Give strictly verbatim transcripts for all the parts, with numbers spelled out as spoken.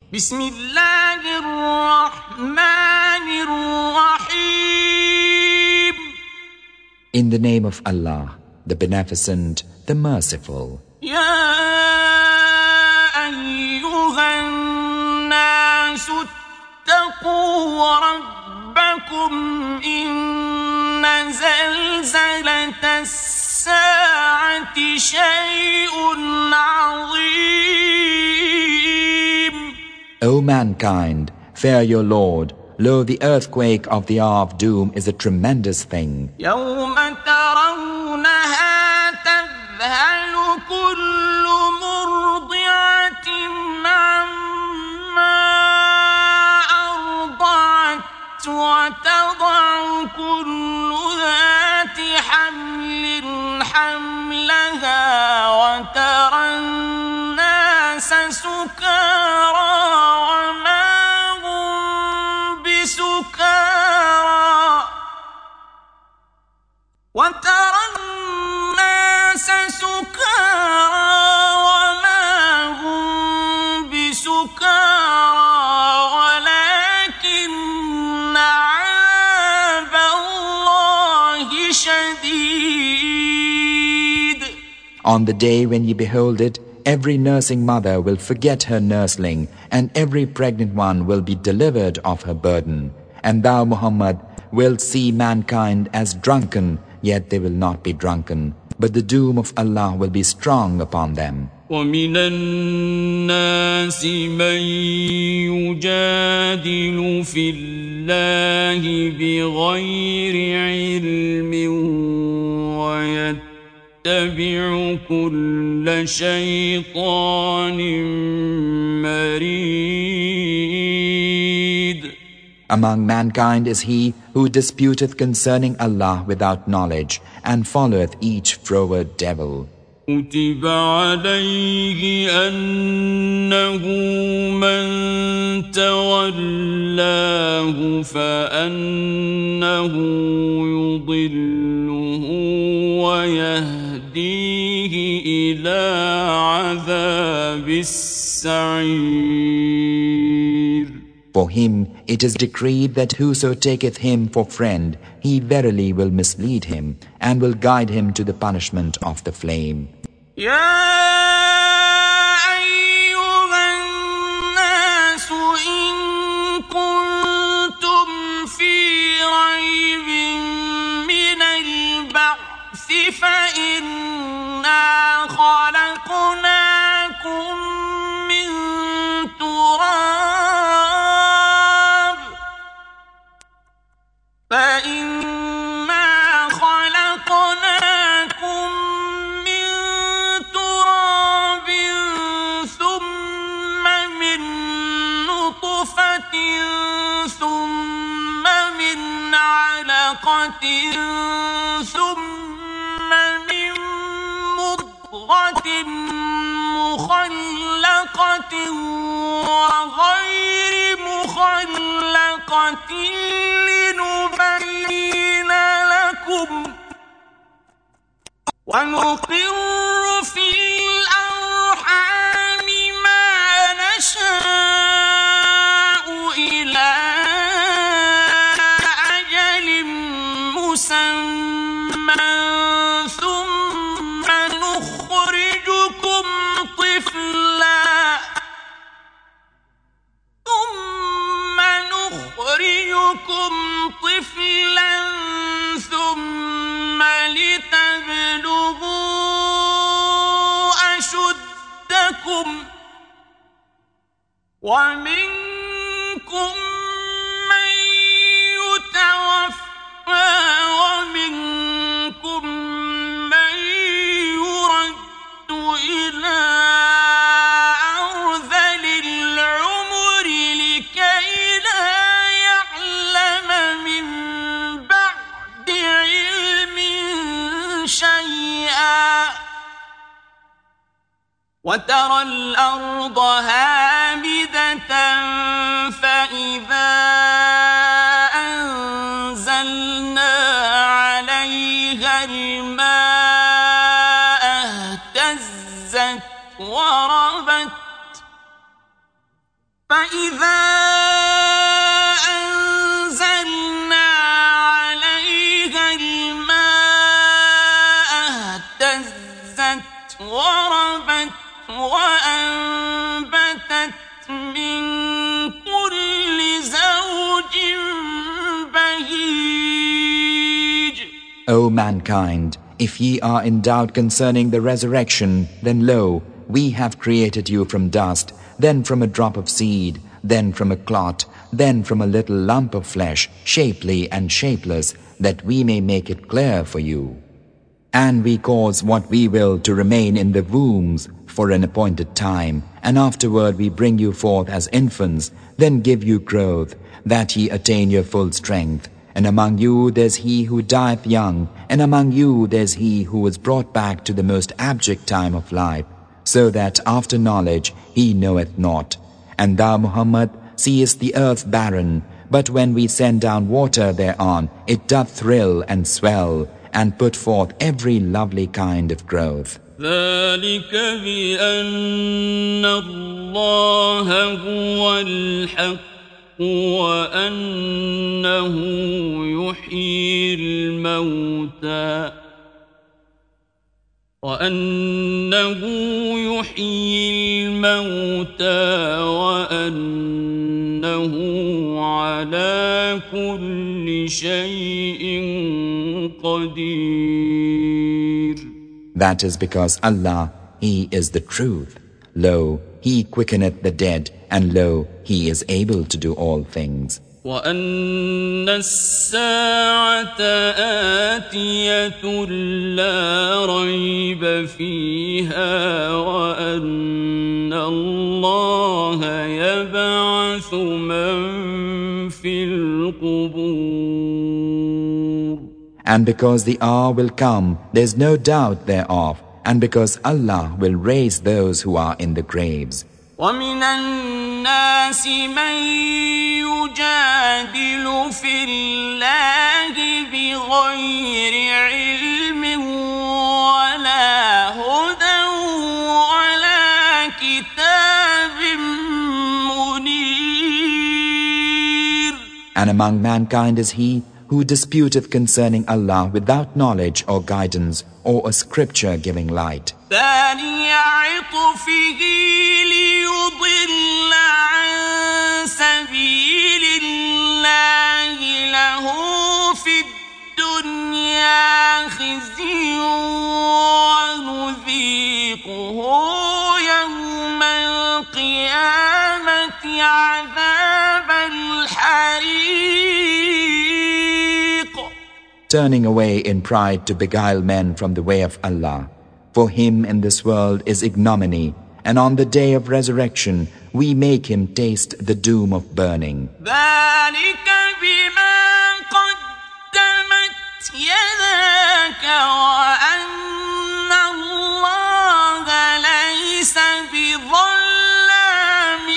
بسم الله الرحمن الرحيم. In the name of Allah, the Beneficent, the Merciful. يا أيها الناس اتقوا ربكم إن زلزلة الساعة شيء عظيم. O mankind, fear your Lord. Lo, the earthquake of the hour of doom is a tremendous thing. يوم ترونها تذهل كل مرضعة عما أرضعت وتضع كل ذات حمل حملها وترى الناس سكارى وما هم بسكارى وترى الناس سكارى وما هم بسكارى ولكن عذاب الله شديد. On the day when ye behold it, every nursing mother will forget her nursling, and every pregnant one will be delivered of her burden. And thou, Muhammad, wilt see mankind as drunken, yet they will not be drunken, but the doom of Allah will be strong upon them. ومن الناس من يجادل في الله بغير علم ويتبع كل شيطان مريد. Among mankind is he who disputeth concerning Allah without knowledge, and followeth each froward devil. كتب عليه أنه من تولاه فأنه يضله ويهديه إلى عذاب السعير. For him it is decreed that whoso taketh him for friend, he verily will mislead him, and will guide him to the punishment of the flame. يا أيها الناس إن كنتم في ريب من البعث فإنا خلقناكم من تراب فإنا خلقناكم من تراب ثم من نطفة ثم من علقة ثم من مضغة مخلقة وغير مخلقة لنبين لكم ونقر في الأرحام ما نشاء إلى أجل مسمى ثم نخرجكم طفلا ثم نخرجكم طفلا ثم لتبلغوا أشدكم ومنكم من يتوفى ومنكم من يرد إلى أرذل العمر لكي لا يعلم من بعد علم شيئا وترى الأرض هامدة فإذا أنزلنا عليها الماء اهتزت وربت فإذا أنزلنا عليها الماء اهتزت وربت وأنبتت من كل زوج بهيج. O mankind, if ye are in doubt concerning the resurrection, then lo, we have created you from dust, then from a drop of seed, then from a clot, then from a little lump of flesh, shapely and shapeless, that we may make it clear for you. And we cause what we will to remain in the wombs for an appointed time, and afterward we bring you forth as infants, then give you growth, that ye attain your full strength. And among you there's he who dieth young, and among you there's he who was brought back to the most abject time of life, so that after knowledge he knoweth not. And thou, Muhammad, seest the earth barren, but when we send down water thereon, it doth thrill and swell, and put forth every lovely kind of growth. ذلك بأن الله هو الحق وأنه يحيي الموتى وأنه يحيي الموتى وأنه على كل شيء قدير. That is because Allah, He is the truth. Lo, He quickeneth the dead, and lo, He is able to do all things. وأن الساعة آتية لا ريب فيها وأن الله يبعث من في القبور. And because the hour will come, there is no doubt thereof, and because Allah will raise those who are in the graves. ومن الناس من يجادل في الله بغير علم ولا هدى ولا كتاب منير. And among mankind is he who disputeth concerning Allah without knowledge or guidance or a scripture giving light. ثاني عطفه ليضل عن سبيل الله له في الدنيا خزي ونذيقه يوم القيامة عذاب الحريق. Turning away in pride to beguile men from the way of Allah. For him in this world is ignominy, and on the day of resurrection we make him taste the doom of burning. ذلك بما قدمت يداك وأن الله ليس بظلام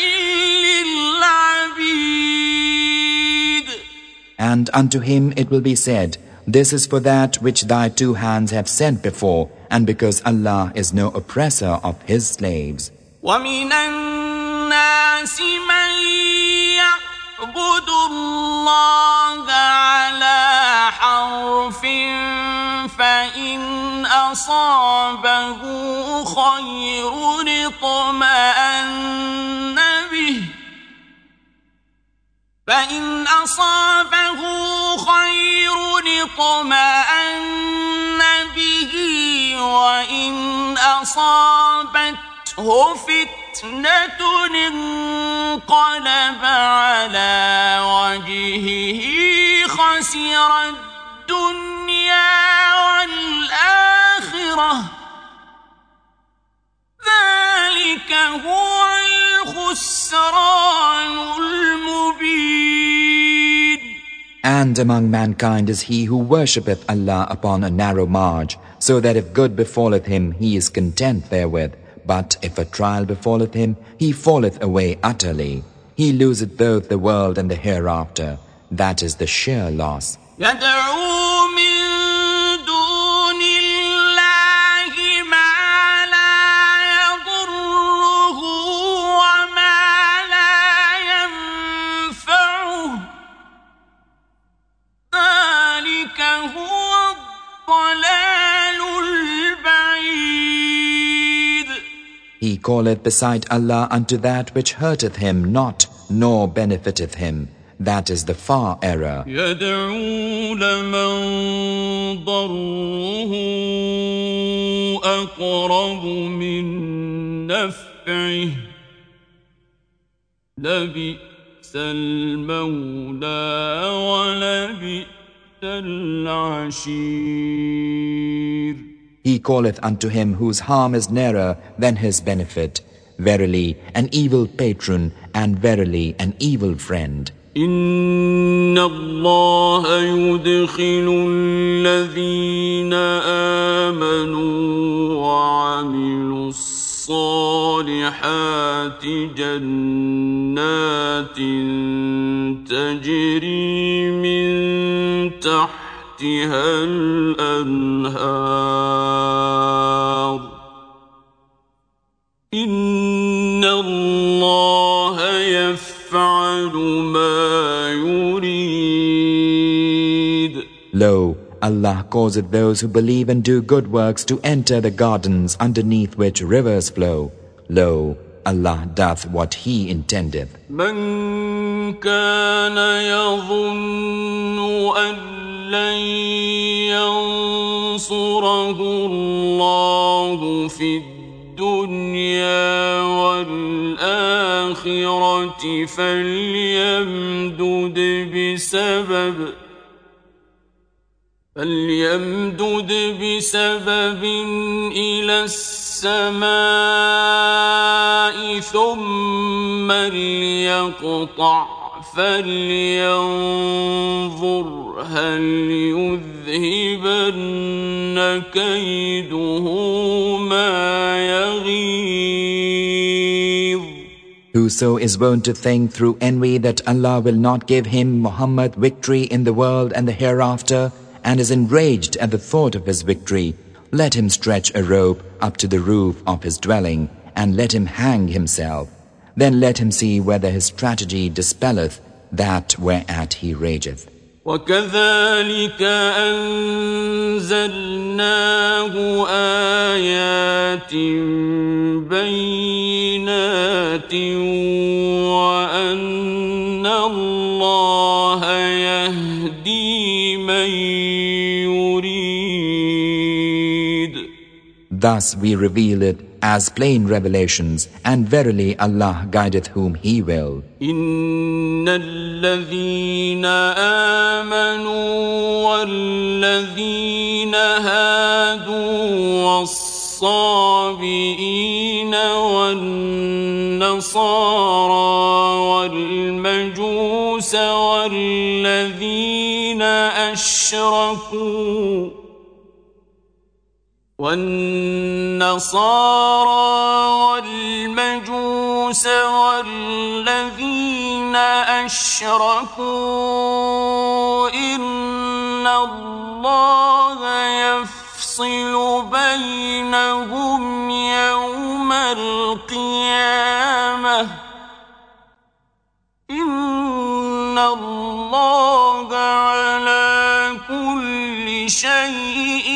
للعبيد. And unto him it will be said, this is for that which thy two hands have sent before, and because Allah is no oppressor of His slaves. وَمِنَ النَّاسِ مَن يَعْبُدُ اللَّهَ عَلَى حَرْفٍ فَإِنْ أَصَابَهُ خَيْرٌ اطْمَأَنَّ بِهِ فإن أصابه خير اطمأن به وإن أصابته فتنة انقلب على وجهه خسر الدنيا والآخرة ذلك هو الخسران المبين. And among mankind is he who worshippeth Allah upon a narrow marge, so that if good befalleth him, he is content therewith. But if a trial befalleth him, he falleth away utterly. He loseth both the world and the hereafter. That is the sheer loss. يدعو من دون الله ما لا يضره وما لا He calleth beside Allah unto that which hurteth him not, nor benefiteth him. That is the far error. يدعو لمن ضره أقرب من نفعه لبئس المولى ولبئس العشير. He calleth unto him whose harm is nearer than his benefit. Verily, an evil patron, and verily, an evil friend. إن الله يدخل الذين آمنوا وعملوا الصالحات جنات تجري من تحتها الأنهار إن الله يفعل ما يريد. Lo, Allah causeth those who believe and do good works to enter the gardens underneath which rivers flow. Lo, Allah doth what He intendeth. من كان يظن أن لن ينصره الله في الدنيا والآخرة فليمدد بسبب فليمدد بسبب إلى السماء ثم ليقطع فلينظر هل يذهبن كيده ما يغيظ. Whoso is wont to think through envy that Allah will not give him, Muhammad, victory in the world and the hereafter, and is enraged at the thought of his victory, let him stretch a rope up to the roof of his dwelling, and let him hang himself. Then let him see whether his strategy dispelleth that whereat he rageth. وكذلك أنزلناه آيات بينات وأن الله يهدي من يريد. Thus we reveal it as plain revelations, and verily Allah guideth whom He will. إن الذين آمنوا والذين هادوا والصابئين والنصارى والمجوس والذين أشركوا والنصارى والمجوس والذين أشركوا إن الله يفصل بينهم يوم القيامة إن الله على كل شيء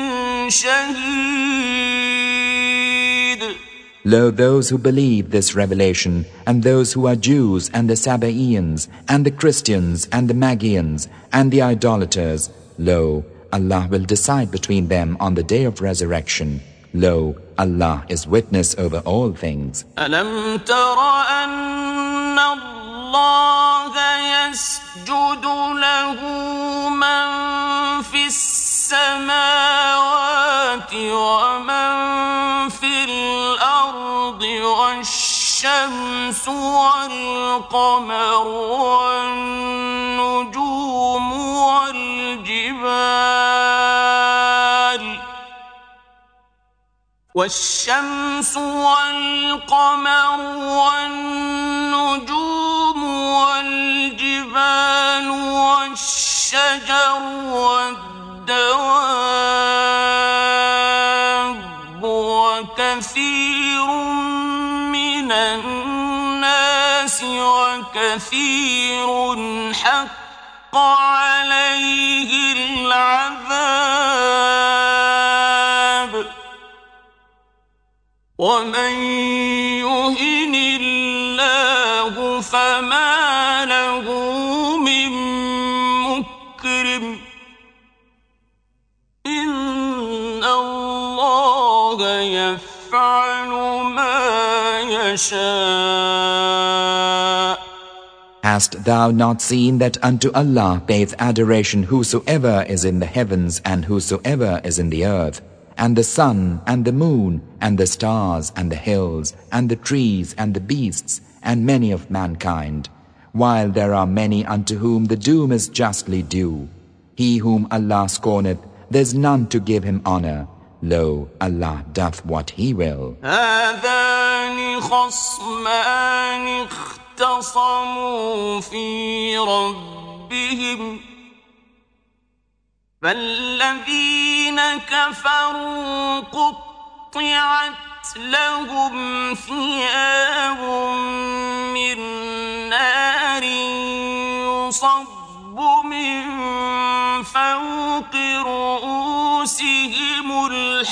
Lo, those who believe this revelation, and those who are Jews, and the Sabaeans, and the Christians, and the Magians, and the idolaters, lo, Allah will decide between them on the day of resurrection. Lo, Allah is witness over all things. ألم تر أن الله يسجد له من في السماوات ومن في الأرض والشمس والقمر والنجوم والجبال والشمس والقمر والنجوم والجبال والشجر والدواب وكثير من الناس وكثير حق عليه العذاب ومن يهن الله فما له من مكرم إن الله يفعل ما يشاء. Hast thou not seen that unto Allah payeth adoration whosoever is in the heavens and whosoever is in the earth, and the sun and the moon and the stars and the hills and the trees and the beasts and many of mankind, while there are many unto whom the doom is justly due. He whom Allah scorneth, there is none to give him honor. Lo, Allah doth what He will. هذان خصمان اختصموا في ربهم فالذين كفروا قطعت لهم ثياب من نار يصب من فوق رؤوسهم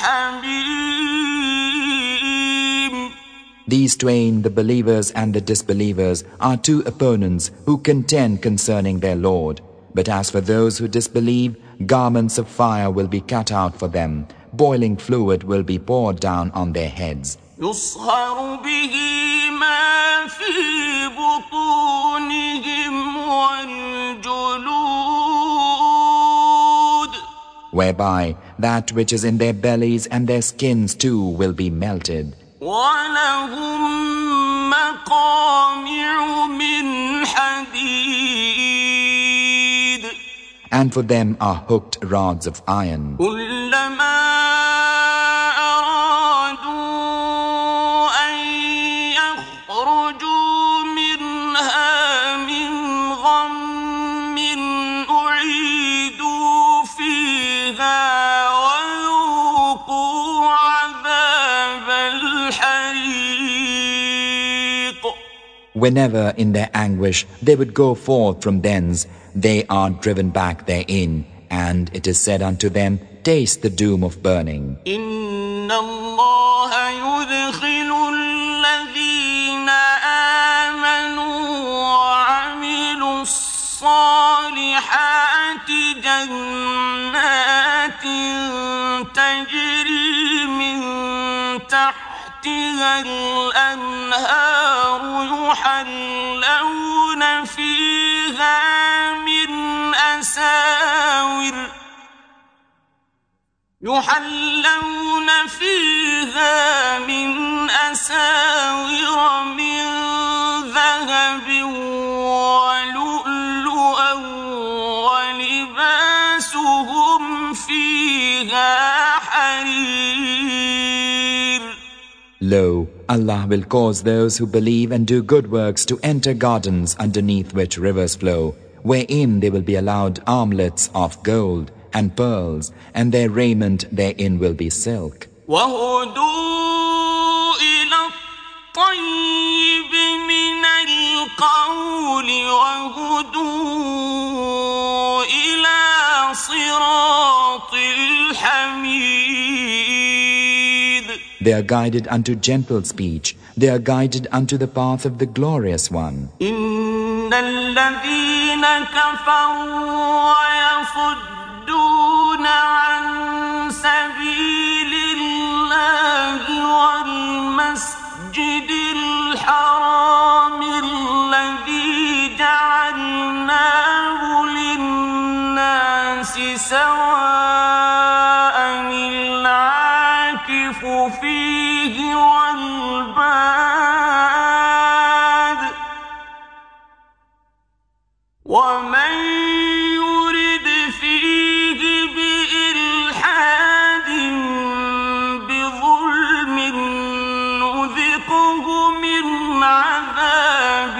الحميم. These twain, the believers and the disbelievers, are two opponents who contend concerning their Lord. But as for those who disbelieve, garments of fire will be cut out for them, boiling fluid will be poured down on their heads. يصهر به ما في بطونهم والجلود, whereby that which is in their bellies and their skins too will be melted. وَلَهُمْ مَقَامِعُ مِنْ حَدِيدٍ, And for them are hooked rods of iron. كُلَّمَا أَرَادُوا أَنْ يَخْرُجُوا مِنْهَا مِنْ غَمٍّ أُعِيدُوا فِيهَا وَذُوقُوا عَذَابَ الْحَرِيقِ. Whenever in their anguish they would go forth from thence, they are driven back therein, and it is said unto them, taste the doom of burning. إِنَّ اللَّهَ يُدْخِلُ الَّذِينَ آمَنُوا وَعَمِلُوا الصَّالِحَاتِ جَنَّاتٍ تَجْرِي مِنْ تَحْتِهَا الْأَنْهَارُ يُحَلَّوْنَ فِيهَا من أساور يحلون فيها من أساور من ذهب ولؤلؤا ولباسهم فيها حرير. Lo, Allah will cause those who believe and do good works to enter gardens underneath which rivers flow, wherein they will be allowed armlets of gold and pearls, and their raiment therein will be silk. وَهُدُوا إِلَى الطَّيِّبِ مِنَ الْقَوْلِ وَهُدُوا إِلَى صِرَاطِ الْحَمِيدِ. They are guided unto gentle speech, they are guided unto the path of the glorious one. إِنَّ الَّذِينَ كَفَرُوا وَيَصُدُّونَ عَن سَبِيلِ اللَّهِ وَالْمَسْجِدِ الْحَرَامِ الَّذِي جَعَلْنَاهُ لِلنَّاسِ سَوَاءً الْعَاكِفُ فِيهِ وَالْبَادِ وَمَنْ يُرِدْ فِيهِ بِإِلْحَادٍ بِظُلْمٍ نُذِقْهُ مِنْ عَذَابٍ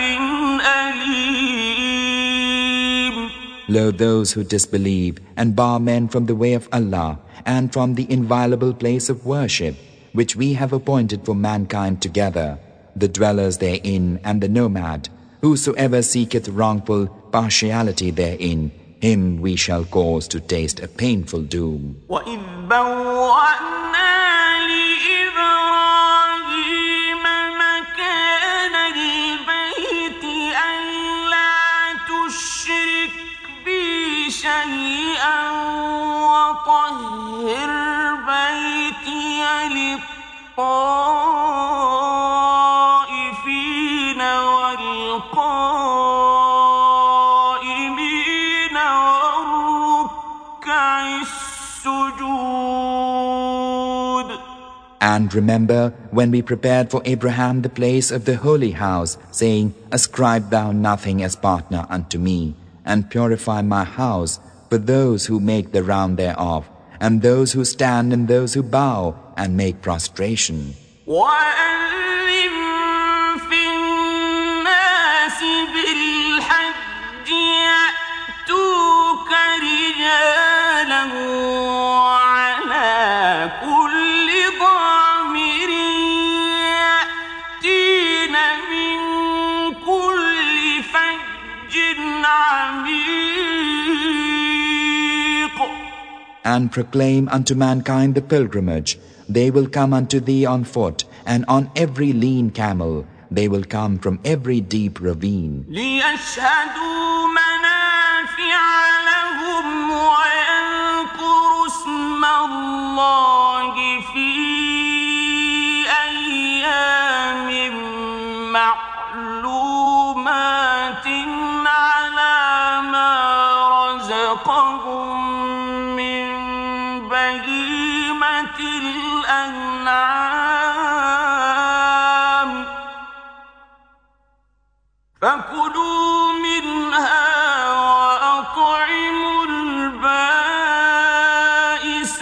أَلِيمٍ. Lo, those who disbelieve and bar men from the way of Allah and from the inviolable place of worship, which we have appointed for mankind together, the dwellers therein and the nomad, whosoever seeketh wrongful partiality therein, him we shall cause to taste a painful doom. وَإِذْ بَوَّأْنَا لِإِبْرَاهِيمَ للطائفين والقائمين والركع السجود. And remember when we prepared for Abraham the place of the holy house, saying, Ascribe thou nothing as partner unto me, and purify my house for those who make the round thereof, and those who stand and those who bow and make prostration. وَأَذِّن فِي النَّاسِ بِالْحَجِّ يَأْتُوكَ رِجَالًا وَعَلَى كُلِّ ضَامِرٍ يَأْتِينَ مِن كُلِّ فَجٍّ عَمِيقٍ. And proclaim unto mankind the pilgrimage. They will come unto thee on foot, and on every lean camel. They will come from every deep ravine. لِيَشْهَدُوا مَنَافِعَ لَهُمْ وَيَذْكُرُوا اسْمَ اللَّهِ فِي أَيَّامٍ مَّعْلُومَاتٍ عَلَى مَا رَزَقَهُم مِّن بَهِيمَةِ الْأَنْعَامِ. فَكُلُوا مِنْهَا وَأَطْعِمُوا الْبَائِسَ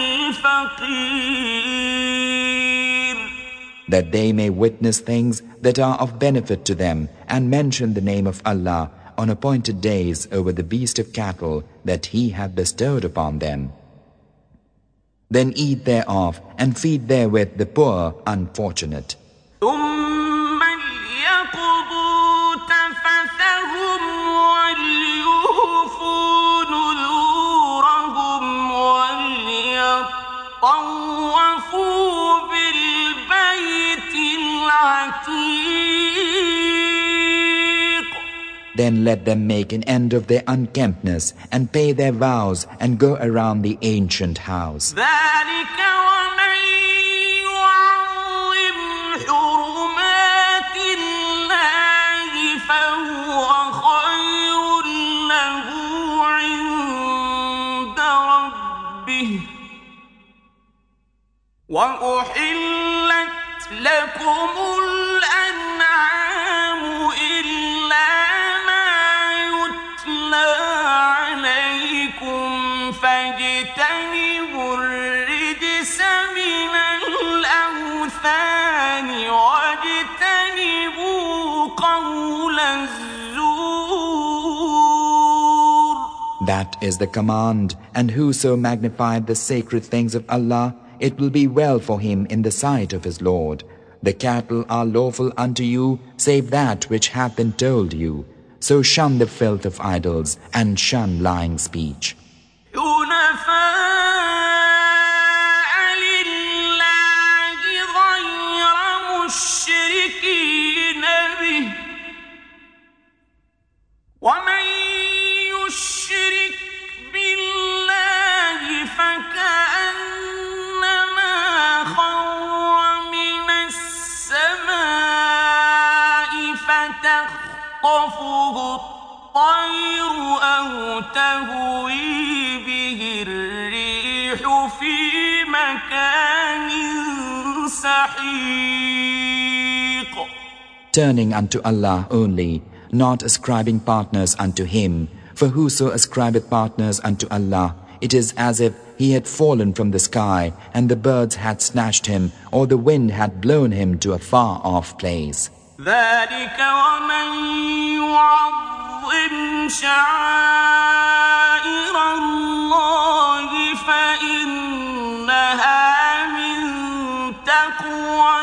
الْفَقِيرَ. That they may witness things that are of benefit to them, and mention the name of Allah on appointed days over the beast of cattle that He hath bestowed upon them. Then eat thereof, and feed therewith the poor unfortunate. ثُمَّ لْيَقْضُوا تَفَثَهُمْ وَلْيُوفُوا نُذُورَهُمْ وَلْيَطَّوَّفُوا بِالْبَيْتِ الْعَتِيقِ. Then let them make an end of their unkemptness, and pay their vows, and go around the ancient house. ذَلِكَ وَمَن يُعَظِّمْ حُرُمَاتِ اللَّهِ فَهُوَ خَيْرٌ لَّهُ عِندَ رَبِّهِ. وَأُحِلَّتْ لَكُمُ الْأَنْعَامُ إِلَّا مَا يُتْلَىٰ عَلَيْكُمْ فَاجْتَنِبُوا الرِّجْسَ مِنَ الْأَوْثَانِ وَاجْتَنِبُوا قَوْلَ الزُّورِ. That is the command, and whoso magnified the sacred things of Allah, it will be well for him in the sight of his Lord. The cattle are lawful unto you, save that which hath been told you. So shun the filth of idols, and shun lying speech. حُنَفَاءَ لِلَّهِ غَيْرَ مُشْرِكِينَ بِهِ. وَمَن يُشْرِكْ بِاللَّهِ فَكَأَنَّمَا خَرَّ مِنَ السَّمَاءِ فَتَخْطَفُهُ الطَّيْرُ أَوْ تَهْوِي بِهِ الرِّيحُ فِي مَكَانٍ سَحِيقٍ. Turning unto Allah only, not ascribing partners unto Him. For whoso ascribeth partners unto Allah, it is as if he had fallen from the sky, and the birds had snatched him, or the wind had blown him to a far-off place. ذَلِكَ وَمَن يُعَظِّمْ شَعَائِرَ اللَّهِ فَإِنَّهَا مِن تَقْوَى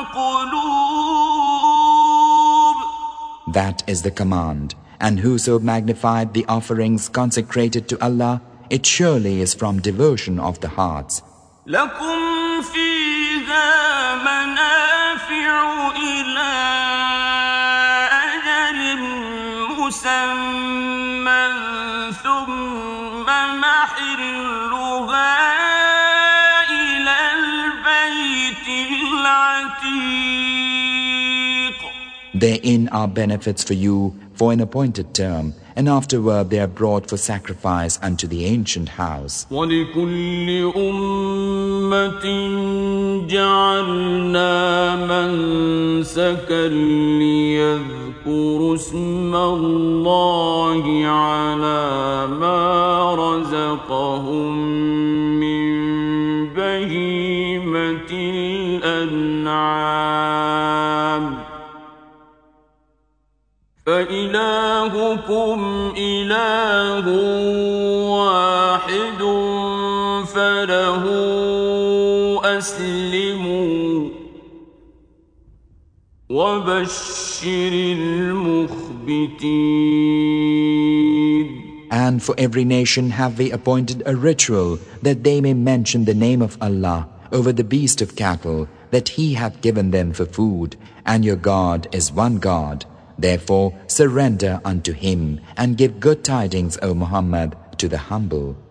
الْقُلُوبِ. That is the command. And whoso magnified the offerings consecrated to Allah, it surely is from devotion of the hearts. لَكُمْ فِيهَا مَنَافِعُ إِلَىٰ أَجَلٍ مُّسَمًّى ثُمَّ مَحِلُّهَا إِلَى الْبَيْتِ gain are benefits for you for an appointed term, and afterward they are brought for sacrifice unto the ancient house. وَلِكُلِّ أُمَّةٍ جَعَلْنَا مَنسَكًا لِيَذْكُرُوا اسْمَ اللَّهِ عَلَى مَا رَزَقَهُم مِّن بَهِيمَةِ الْأَنْعَامِ فَإِلَٰهُكُمْ إِلَٰهٌ وَاحِدٌ فَلَهُ أَسْلِمُوا وَبَشِّرِ الْمُخْبِتِينَ. And for every nation have we appointed a ritual that they may mention the name of Allah over the beast of cattle that He hath given them for food, and your God is one God. Therefore surrender unto Him and give good tidings, O Muhammad, to the humble.